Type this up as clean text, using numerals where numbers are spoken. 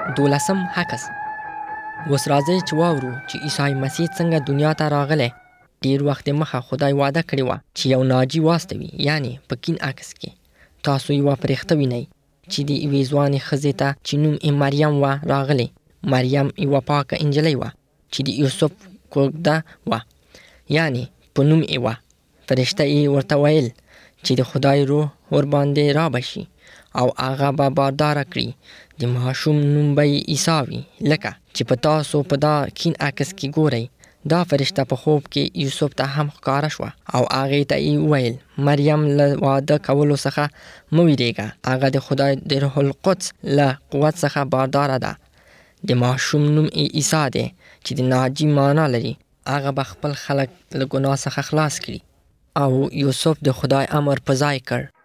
12 عکس. اوس راځئ چې واورو چې عیسی مسیح څنګه دنیا ته راغلی. ډیر وخت مخه خدای وعده کړې وه چې یو ناجی واستوي، یعنی په کین عکس کې. تاسو یوه فرښته وینئ چې د یوې ځوانې ښځې ته چې نوم یې مریم وه راغلی. مریم یوه پاکه انجلۍ وه چې د یوسف کوږده وه، یعنی په نوم یې وه. فرښته یې ورته ویل چې د خدای روح ورباندې رابشي او هغه به بارداره کړي. د ماشوم نوم به یې عیسی وي. لکه چې په تاسو په دا کین عکس کې ګورئ، دا فرښته په خوب کې یوسف ته هم ښکاره شوه او هغې ته یې وویل: مریم، له واده کولو څخه مه ویرېږه، هغه د خدای د روح القدس له قوت څخه بارداره ده. د ماشوم نوم یې عیسی دی چې د ناجي معنا لري. هغه به خپل خلک له ګناه څخه خلاص کړي. او یوسف د خدای امر په ځای کړ